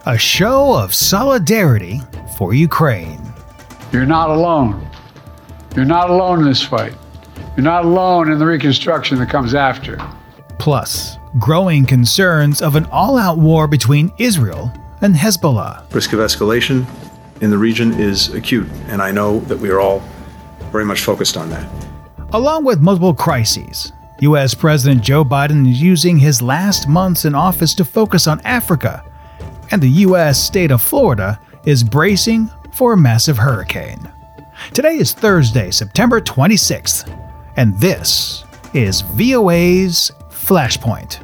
A show of solidarity for Ukraine. You're not alone. You're not alone in this fight. You're not alone in the reconstruction that comes after. Plus, growing concerns of an all-out war between Israel and Hezbollah. Risk of escalation in the region is acute, and I know that we are all very much focused on that. Along with multiple crises, U.S. President Joe Biden is using his last months in office to focus on Africa, and the U.S. state of Florida is bracing for a massive hurricane. Today is Thursday, September 26th, and this is VOA's Flashpoint.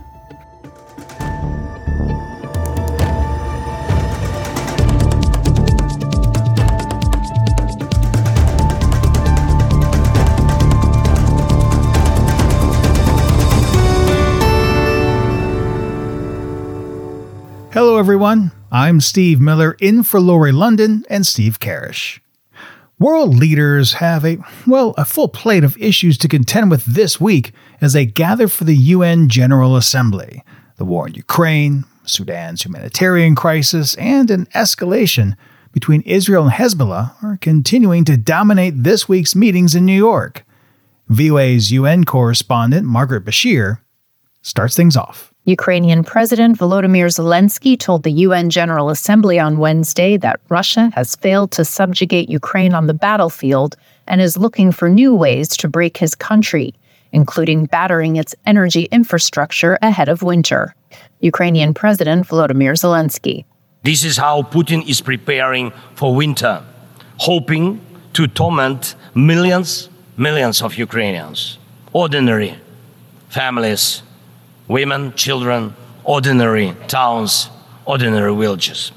Hello everyone, I'm Steve Miller in for Lori London and Steve Karish. World leaders have a full plate of issues to contend with this week as they gather for the UN General Assembly. The war in Ukraine, Sudan's humanitarian crisis, and an escalation between Israel and Hezbollah are continuing to dominate this week's meetings in New York. VOA's UN correspondent Margaret Bashir starts things off. Ukrainian President Volodymyr Zelensky told the UN General Assembly on Wednesday that Russia has failed to subjugate Ukraine on the battlefield and is looking for new ways to break his country, including battering its energy infrastructure ahead of winter. Ukrainian President Volodymyr Zelensky. This is how Putin is preparing for winter, hoping to torment millions of Ukrainians, ordinary families, women, children, ordinary towns, ordinary villages.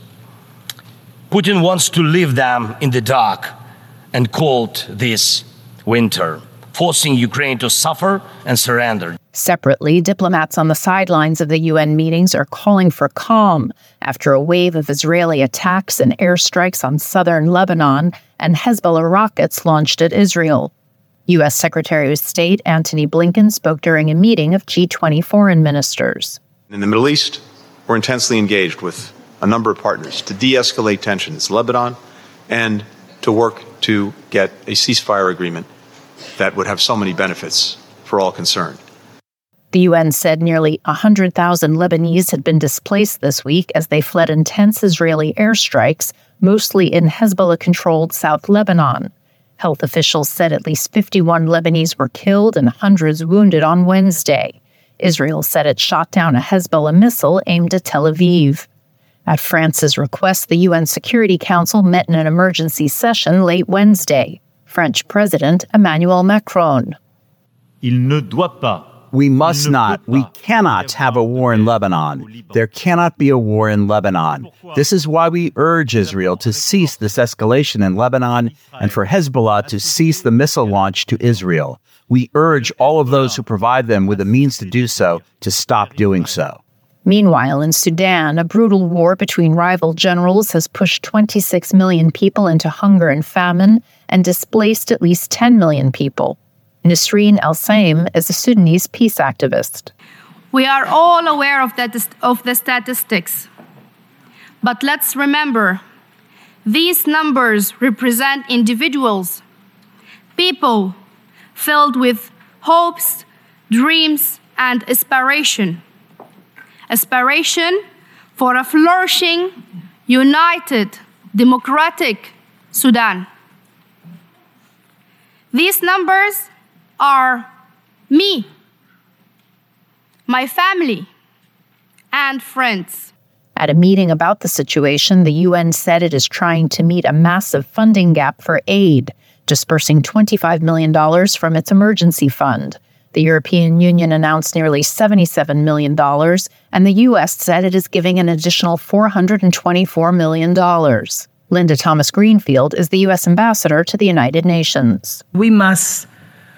Putin wants to leave them in the dark and cold this winter, forcing Ukraine to suffer and surrender. Separately, diplomats on the sidelines of the UN meetings are calling for calm after a wave of Israeli attacks and airstrikes on southern Lebanon and Hezbollah rockets launched at Israel. U.S. Secretary of State Antony Blinken spoke during a meeting of G20 foreign ministers. In the Middle East, we're intensely engaged with a number of partners to de-escalate tensions in Lebanon and to work to get a ceasefire agreement that would have so many benefits for all concerned. The UN said nearly 100,000 Lebanese had been displaced this week as they fled intense Israeli airstrikes, mostly in Hezbollah-controlled South Lebanon. Health officials said at least 51 Lebanese were killed and hundreds wounded on Wednesday. Israel said it shot down a Hezbollah missile aimed at Tel Aviv. At France's request, the UN Security Council met in an emergency session late Wednesday. French President Emmanuel Macron. We must not, we cannot have a war in Lebanon. There cannot be a war in Lebanon. This is why we urge Israel to cease this escalation in Lebanon and for Hezbollah to cease the missile launch to Israel. We urge all of those who provide them with the means to do so to stop doing so. Meanwhile, in Sudan, a brutal war between rival generals has pushed 26 million people into hunger and famine and displaced at least 10 million people. Nisreen El-Saim is a Sudanese peace activist. We are all aware of the statistics. But let's remember, these numbers represent individuals, people filled with hopes, dreams, and aspiration. Aspiration for a flourishing, united, democratic Sudan. These numbers are me, my family, and friends. At a meeting about the situation, the UN said it is trying to meet a massive funding gap for aid, dispersing $25 million from its emergency fund. The European Union announced nearly $77 million, and the U.S. said it is giving an additional $424 million. Linda Thomas-Greenfield is the U.S. ambassador to the United Nations. We must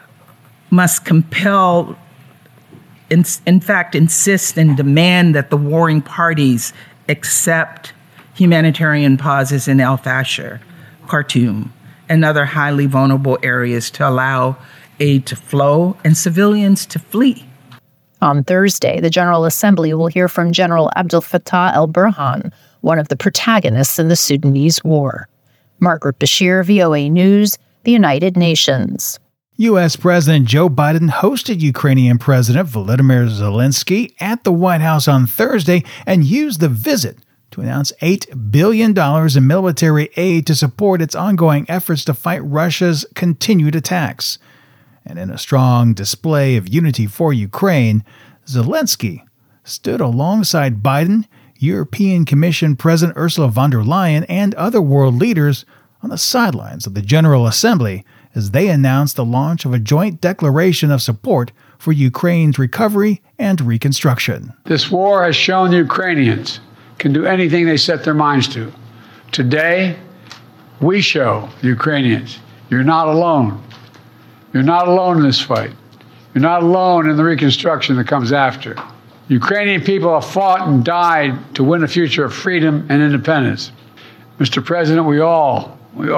compel, in fact, insist and demand that the warring parties accept humanitarian pauses in El Fasher, Khartoum, and other highly vulnerable areas to allow aid to flow and civilians to flee. On Thursday, the General Assembly will hear from General Abdel Fattah el-Burhan, one of the protagonists in the Sudanese war. Margaret Bashir, VOA News, the United Nations. U.S. President Joe Biden hosted Ukrainian President Volodymyr Zelensky at the White House on Thursday and used the visit to announce $8 billion in military aid to support its ongoing efforts to fight Russia's continued attacks. And in a strong display of unity for Ukraine, Zelensky stood alongside Biden, European Commission President Ursula von der Leyen, and other world leaders on the sidelines of the General Assembly as they announced the launch of a joint declaration of support for Ukraine's recovery and reconstruction. This war has shown the Ukrainians can do anything they set their minds to. Today, we show the Ukrainians you're not alone. You're not alone in this fight. You're not alone in the reconstruction that comes after. Ukrainian people have fought and died to win a future of freedom and independence. Mr. President, we all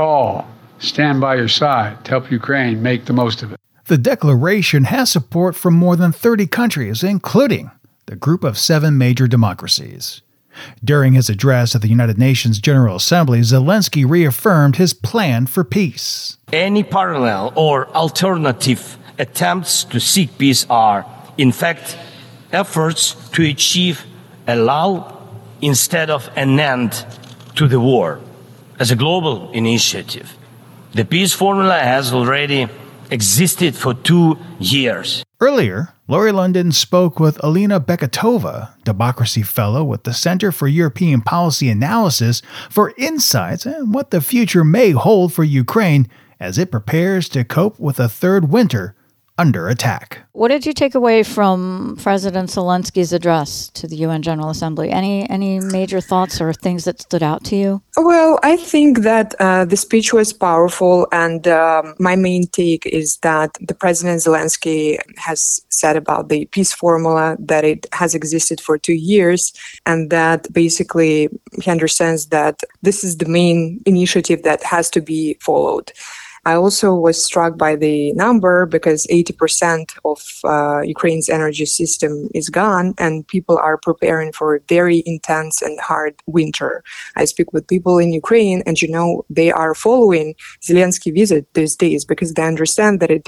stand by your side to help Ukraine make the most of it. The declaration has support from more than 30 countries, including the Group of 7 major democracies. During his address at the United Nations General Assembly, Zelensky reaffirmed his plan for peace. Any parallel or alternative attempts to seek peace are, in fact, efforts to achieve a lull instead of an end to the war. As a global initiative, the peace formula has already existed for 2 years. Earlier, Laurie London spoke with Alina Beketova, Democracy Fellow with the Center for European Policy Analysis, for insights on what the future may hold for Ukraine as it prepares to cope with a third winter under attack. What did you take away from President Zelensky's address to the UN General Assembly? Any major thoughts or things that stood out to you? Well, I think that the speech was powerful, and my main take is that the President Zelensky has said about the peace formula that it has existed for 2 years, and that basically he understands that this is the main initiative that has to be followed. I also was struck by the number because 80% of Ukraine's energy system is gone and people are preparing for a very intense and hard winter. I speak with people in Ukraine and, they are following Zelensky visit these days because they understand that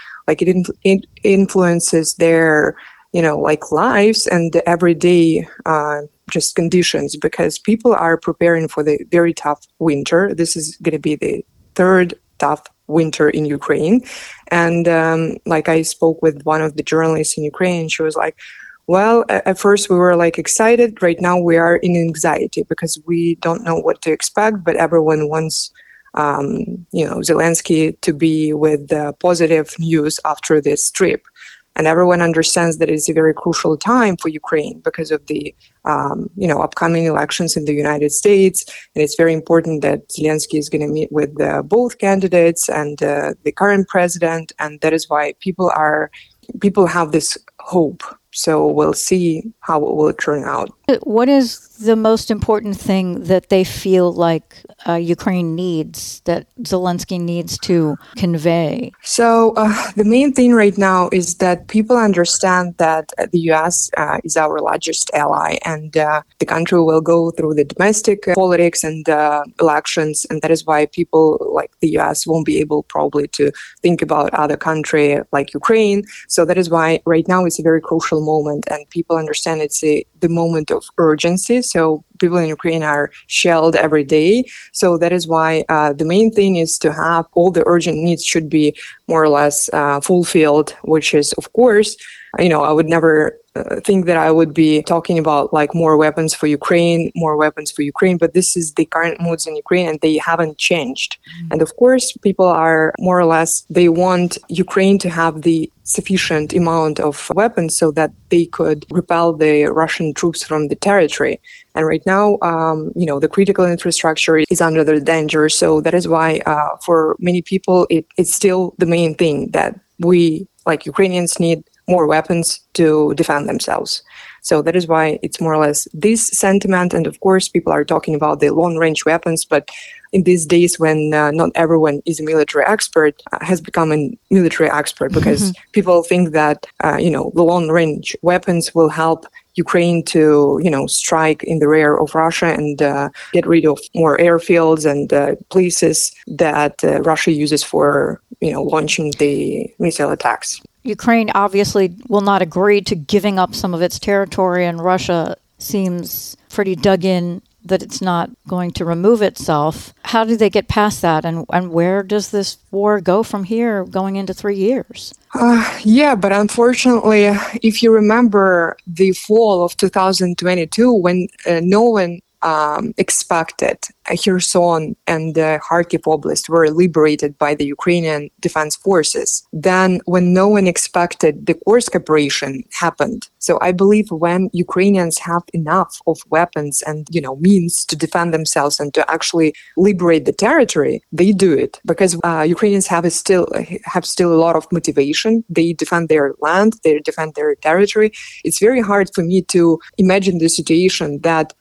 it influences their, lives and everyday just conditions because people are preparing for the very tough winter. This is going to be the third tough winter in Ukraine. And I spoke with one of the journalists in Ukraine, she was like, well, at first we were excited. Right now we are in anxiety because we don't know what to expect, but everyone wants, Zelensky to be with positive news after this trip. And everyone understands that it's a very crucial time for Ukraine because of the, upcoming elections in the United States. And it's very important that Zelensky is going to meet with both candidates and the current president. And that is why people have this hope. So we'll see how it will turn out. What is the most important thing that they feel like Ukraine needs, that Zelensky needs to convey? So the main thing right now is that people understand that the U.S. is our largest ally, and the country will go through the domestic politics and elections, and that is why people like the U.S. won't be able probably to think about other country like Ukraine. So that is why right now it's a very crucial moment, and people understand it's the moment of urgency. So people in Ukraine are shelled every day. So that is why the main thing is to have all the urgent needs should be more or less fulfilled, which is, of course, I would never think that I would be talking about more weapons for Ukraine, but this is the current moods in Ukraine and they haven't changed. And of course, people are more or less, they want Ukraine to have the sufficient amount of weapons so that they could repel the Russian troops from the territory. And right now, the critical infrastructure is under the danger. So that is why for many people, it's still the main thing that we, like Ukrainians, need more weapons to defend themselves. So that is why it's more or less this sentiment. And of course, people are talking about the long-range weapons, but in these days when not everyone is a military expert, has become a military expert because people think that, the long-range weapons will help Ukraine to, strike in the rear of Russia and get rid of more airfields and places that Russia uses for, launching the missile attacks. Ukraine obviously will not agree to giving up some of its territory, and Russia seems pretty dug in that it's not going to remove itself. How do they get past that? And where does this war go from here going into 3 years? But unfortunately, if you remember the fall of 2022, when no one expected Kherson and Kharkiv Oblast were liberated by the Ukrainian defense forces. Then when no one expected the Kursk operation happened. So I believe when Ukrainians have enough of weapons and, means to defend themselves and to actually liberate the territory, they do it because Ukrainians have still a lot of motivation. They defend their land, they defend their territory. It's very hard for me to imagine the situation that,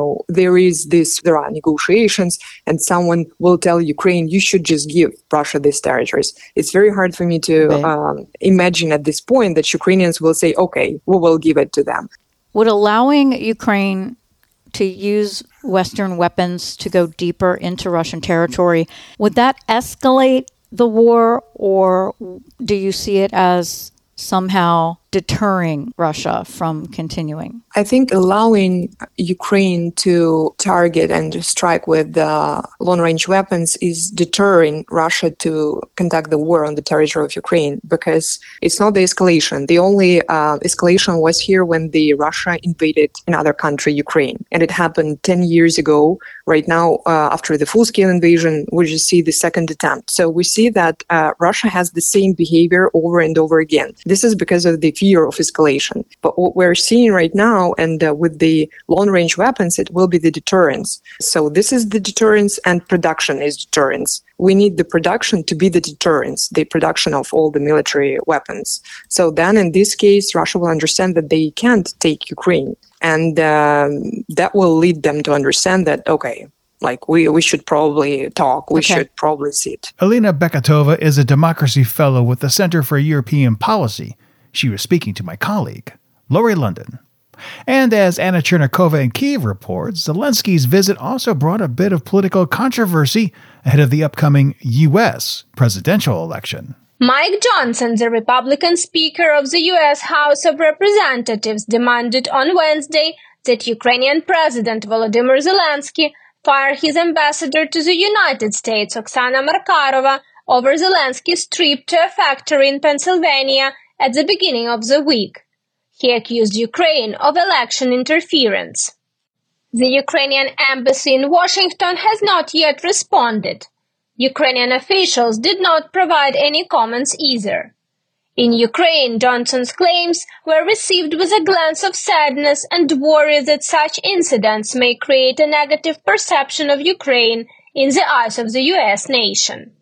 there are negotiations and someone will tell Ukraine, you should just give Russia these territories. It's very hard for me to imagine at this point that Ukrainians will say, okay, we will give it to them. Would allowing Ukraine to use Western weapons to go deeper into Russian territory, would that escalate the war, or do you see it as somehow deterring Russia from continuing? I think allowing Ukraine to target and strike with long-range weapons is deterring Russia to conduct the war on the territory of Ukraine, because it's not the escalation. The only escalation was here when Russia invaded another country, Ukraine, and it happened 10 years ago. Right now, after the full-scale invasion, we just see the second attempt. So we see that Russia has the same behavior over and over again. This is because of the fear of escalation. But what we're seeing right now, and with the long-range weapons, it will be the deterrence. So this is the deterrence, and production is deterrence. We need the production to be the deterrence, the production of all the military weapons. So then in this case, Russia will understand that they can't take Ukraine. And that will lead them to understand that, okay, we should probably talk. We should probably sit. Alina Bekatova is a democracy fellow with the Center for European Policy. She was speaking to my colleague, Lori London. And as Anna Chernikova in Kyiv reports, Zelensky's visit also brought a bit of political controversy ahead of the upcoming U.S. presidential election. Mike Johnson, the Republican Speaker of the U.S. House of Representatives, demanded on Wednesday that Ukrainian President Volodymyr Zelensky fire his ambassador to the United States, Oksana Markarova, over Zelensky's trip to a factory in Pennsylvania at the beginning of the week. He accused Ukraine of election interference. The Ukrainian embassy in Washington has not yet responded. Ukrainian officials did not provide any comments either. In Ukraine, Johnson's claims were received with a glance of sadness and worry that such incidents may create a negative perception of Ukraine in the eyes of the U.S. nation.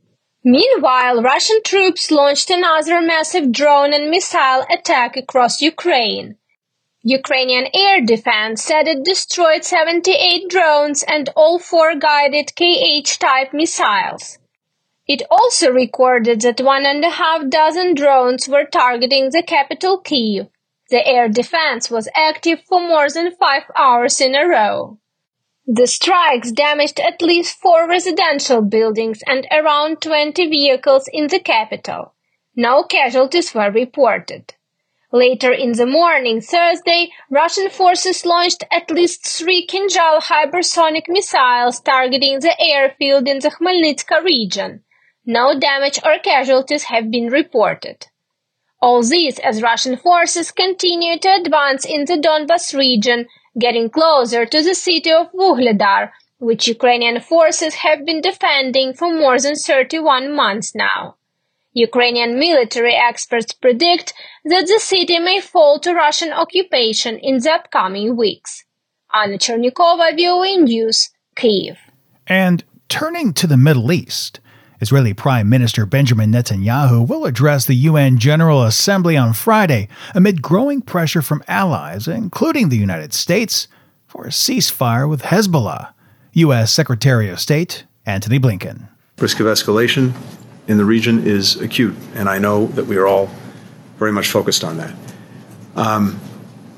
Meanwhile, Russian troops launched another massive drone and missile attack across Ukraine. Ukrainian air defense said it destroyed 78 drones and all 4 guided Kh-type missiles. It also recorded that 1.5 dozen drones were targeting the capital Kyiv. The air defense was active for more than 5 hours in a row. The strikes damaged at least 4 residential buildings and around 20 vehicles in the capital. No casualties were reported. Later in the morning, Thursday, Russian forces launched at least 3 Kinzhal hypersonic missiles targeting the airfield in the Khmelnytska region. No damage or casualties have been reported. All this as Russian forces continue to advance in the Donbas region, getting closer to the city of Vuhledar, which Ukrainian forces have been defending for more than 31 months now. Ukrainian military experts predict that the city may fall to Russian occupation in the upcoming weeks. Anna Chernikova, VOA News, Kyiv. And turning to the Middle East, Israeli Prime Minister Benjamin Netanyahu will address the UN General Assembly on Friday amid growing pressure from allies, including the United States, for a ceasefire with Hezbollah. U.S. Secretary of State Antony Blinken. Risk of escalation in the region is acute, and I know that we are all very much focused on that.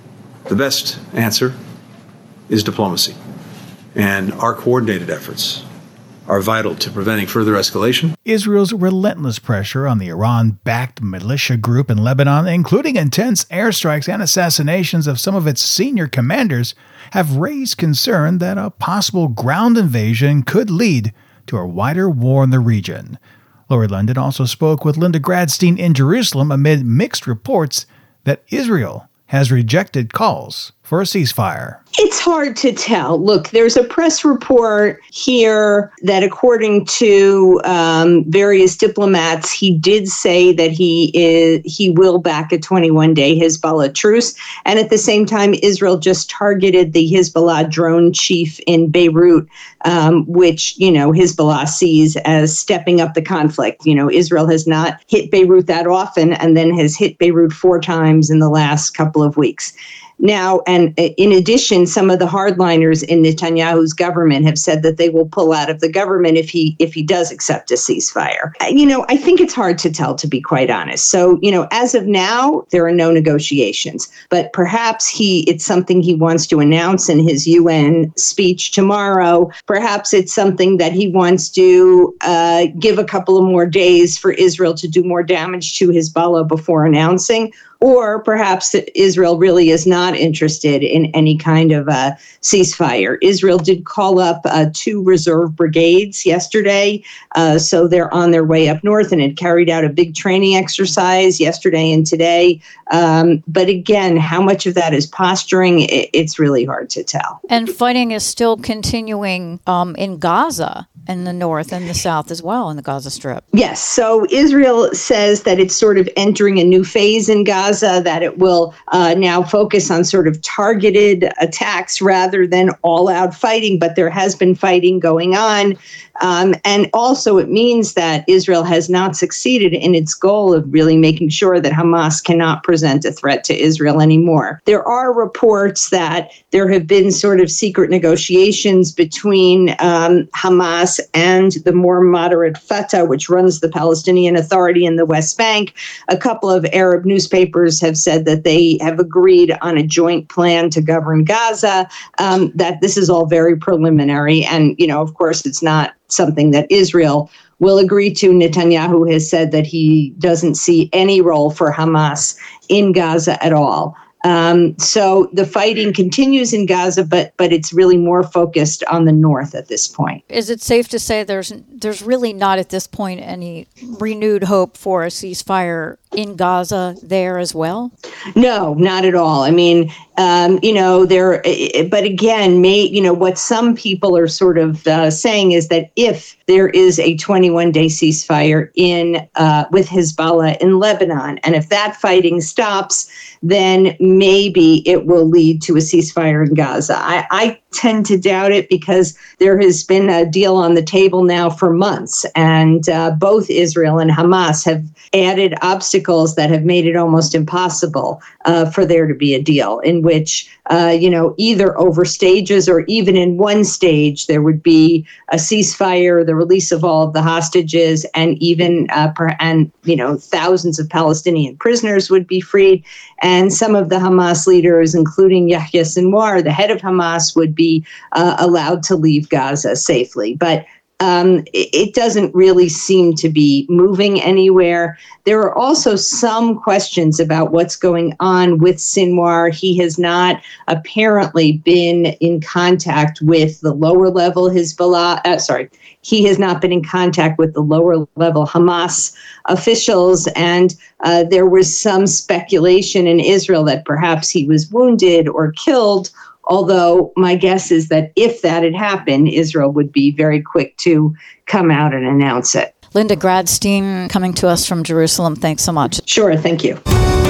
The best answer is diplomacy, and our coordinated efforts are vital to preventing further escalation. Israel's relentless pressure on the Iran-backed militia group in Lebanon, including intense airstrikes and assassinations of some of its senior commanders, have raised concern that a possible ground invasion could lead to a wider war in the region. Laurie London also spoke with Linda Gradstein in Jerusalem amid mixed reports that Israel has rejected calls for a ceasefire. It's hard to tell. Look, there's a press report here that according to various diplomats, he did say that he will back a 21-day Hezbollah truce. And at the same time, Israel just targeted the Hezbollah drone chief in Beirut, which, Hezbollah sees as stepping up the conflict. Israel has not hit Beirut that often and then has hit Beirut 4 times in the last couple of weeks. Now, and in addition, some of the hardliners in Netanyahu's government have said that they will pull out of the government if he does accept a ceasefire. I think it's hard to tell, to be quite honest. So, as of now, there are no negotiations, but perhaps it's something he wants to announce in his UN speech tomorrow. Perhaps it's something that he wants to give a couple of more days for Israel to do more damage to Hezbollah before announcing. Or perhaps Israel really is not interested in any kind of a ceasefire. Israel did call up 2 reserve brigades yesterday, so they're on their way up north and had carried out a big training exercise yesterday and today. But again, how much of that is posturing, it's really hard to tell. And fighting is still continuing in Gaza, in the north and the south as well, in the Gaza Strip. Yes, so Israel says that it's sort of entering a new phase in Gaza, that it will now focus on sort of targeted attacks rather than all-out fighting, but there has been fighting going on. And also it means that Israel has not succeeded in its goal of really making sure that Hamas cannot present a threat to Israel anymore. There are reports that there have been sort of secret negotiations between Hamas and the more moderate Fatah, which runs the Palestinian Authority in the West Bank. A couple of Arab newspapers have said that they have agreed on a joint plan to govern Gaza, that this is all very preliminary. And, of course, it's not something that Israel will agree to. Netanyahu has said that he doesn't see any role for Hamas in Gaza at all. So the fighting continues in Gaza, but it's really more focused on the north at this point. Is it safe to say there's really not at this point any renewed hope for a ceasefire in Gaza there as well? No, not at all. I mean, but again, what some people are sort of saying is that if there is a 21-day ceasefire with Hezbollah in Lebanon, and if that fighting stops, then maybe it will lead to a ceasefire in Gaza. I tend to doubt it because there has been a deal on the table now for months, and both Israel and Hamas have added obstacles that have made it almost impossible for there to be a deal in which, either over stages or even in one stage, there would be a ceasefire, the release of all of the hostages, and even thousands of Palestinian prisoners would be freed. And some of the Hamas leaders, including Yahya Sinwar, the head of Hamas, would be allowed to leave Gaza safely. But it doesn't really seem to be moving anywhere. There are also some questions about what's going on with Sinwar. He has not apparently been in contact with the lower level Hezbollah. He has not been in contact with the lower level Hamas officials. And there was some speculation in Israel that perhaps he was wounded or killed. Although my guess is that if that had happened, Israel would be very quick to come out and announce it. Linda Gradstein coming to us from Jerusalem. Thanks so much. Sure. Thank you.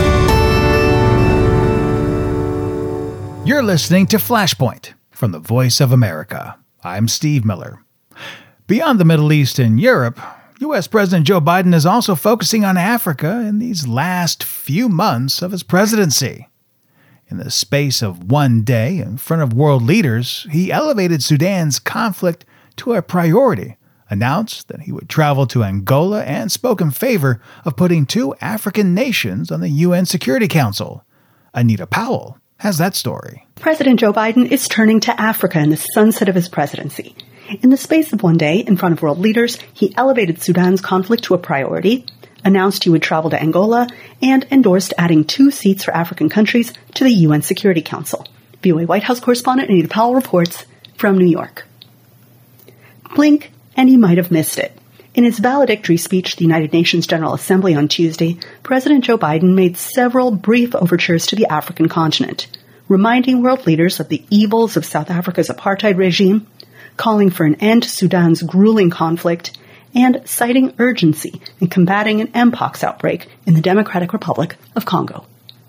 You're listening to Flashpoint from the Voice of America. I'm Steve Miller. Beyond the Middle East and Europe, U.S. President Joe Biden is also focusing on Africa in these last few months of his presidency. In the space of one day in front of world leaders, he elevated Sudan's conflict to a priority, announced that he would travel to Angola, and spoke in favor of putting 2 African nations on the UN Security Council. Anita Powell has that story. President Joe Biden is turning to Africa in the sunset of his presidency. In the space of one day, in front of world leaders, he elevated Sudan's conflict to a priority, announced he would travel to Angola, and endorsed adding 2 seats for African countries to the UN Security Council. VOA White House correspondent Anita Powell reports from New York. Blink, and you might have missed it. In his valedictory speech to the United Nations General Assembly on Tuesday, President Joe Biden made several brief overtures to the African continent, reminding world leaders of the evils of South Africa's apartheid regime, calling for an end to Sudan's grueling conflict, and citing urgency in combating an Mpox outbreak in the Democratic Republic of Congo.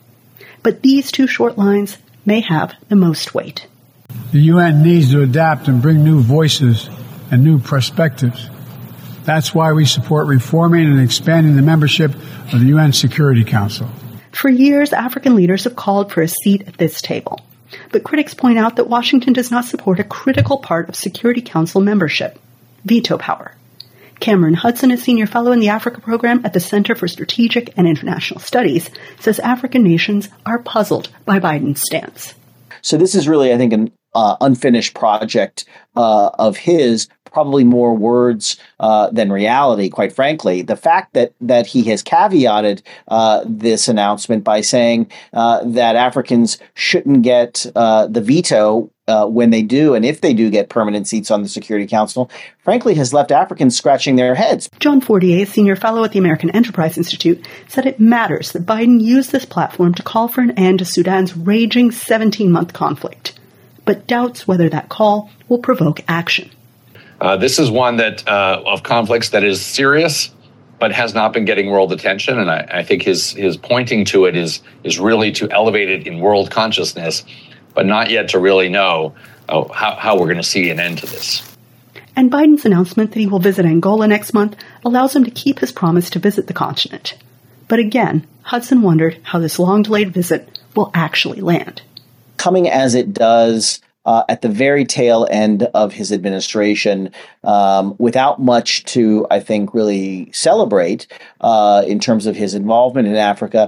But these 2 short lines may have the most weight. The UN needs to adapt and bring new voices and new perspectives. That's why we support reforming and expanding the membership of the UN Security Council. For years, African leaders have called for a seat at this table. But critics point out that Washington does not support a critical part of Security Council membership, veto power. Cameron Hudson, a senior fellow in the Africa program at the Center for Strategic and International Studies, says African nations are puzzled by Biden's stance. So this is really, I think, an unfinished project of his, probably more words than reality, quite frankly. The fact that he has caveated this announcement by saying that Africans shouldn't get the veto when they do, and if they do get permanent seats on the Security Council, frankly, has left Africans scratching their heads. John Fortier, a senior fellow at the American Enterprise Institute, said it matters that Biden used this platform to call for an end to Sudan's raging 17-month conflict, but doubts whether that call will provoke action. This is one that of conflicts that is serious, but has not been getting world attention. And I think his pointing to it is really to elevate it in world consciousness, but not yet to really know how we're going to see an end to this. And Biden's announcement that he will visit Angola next month allows him to keep his promise to visit the continent. But again, Hudson wondered how this long-delayed visit will actually land. Coming as it does at the very tail end of his administration, without much to, I think, really celebrate in terms of his involvement in Africa,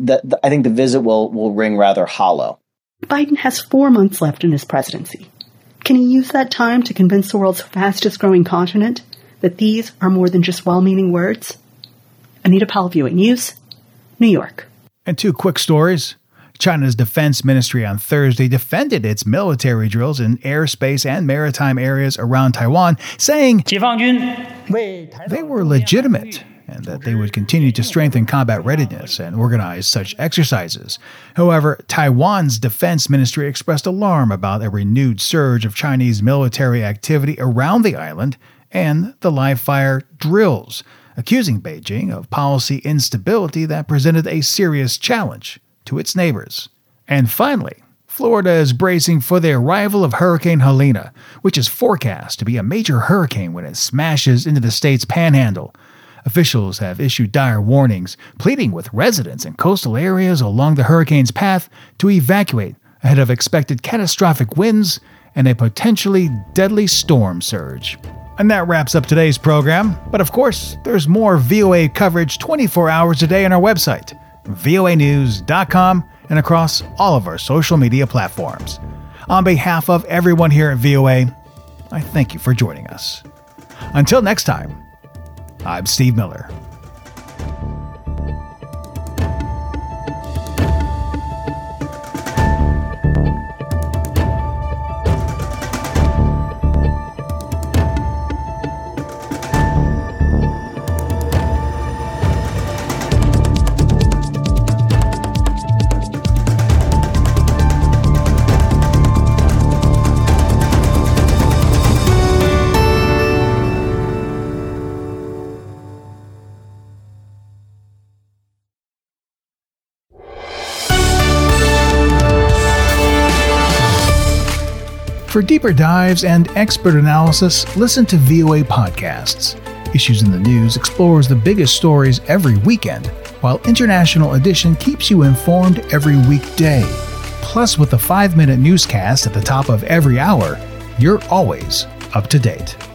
I think the visit will ring rather hollow. Biden has 4 months left in his presidency. Can he use that time to convince the world's fastest-growing continent that these are more than just well-meaning words? Anita Powell, VOA News, New York. And 2 quick stories. China's defense ministry on Thursday defended its military drills in airspace and maritime areas around Taiwan, saying they were legitimate and that they would continue to strengthen combat readiness and organize such exercises. However, Taiwan's defense ministry expressed alarm about a renewed surge of Chinese military activity around the island and the live-fire drills, accusing Beijing of policy instability that presented a serious challenge to its neighbors. And finally, Florida is bracing for the arrival of Hurricane Helene, which is forecast to be a major hurricane when it smashes into the state's panhandle. Officials have issued dire warnings, pleading with residents in coastal areas along the hurricane's path to evacuate ahead of expected catastrophic winds and a potentially deadly storm surge. And that wraps up today's program. But of course, there's more VOA coverage 24 hours a day on our website, voanews.com, and across all of our social media platforms. On behalf of everyone here at VOA, I thank you for joining us. Until next time, I'm Steve Miller. For deeper dives and expert analysis, listen to VOA Podcasts. Issues in the News explores the biggest stories every weekend, while International Edition keeps you informed every weekday. Plus, with the 5-minute newscast at the top of every hour, you're always up to date.